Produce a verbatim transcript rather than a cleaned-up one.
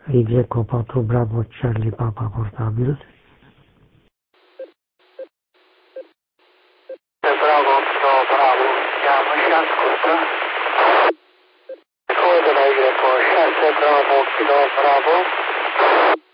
Iveco patru Bravo Charlie Papa portabil. Bravo, Kilo Bravo, chiamă și ascultă. Codul Iveco șase Bravo, Kilo Bravo.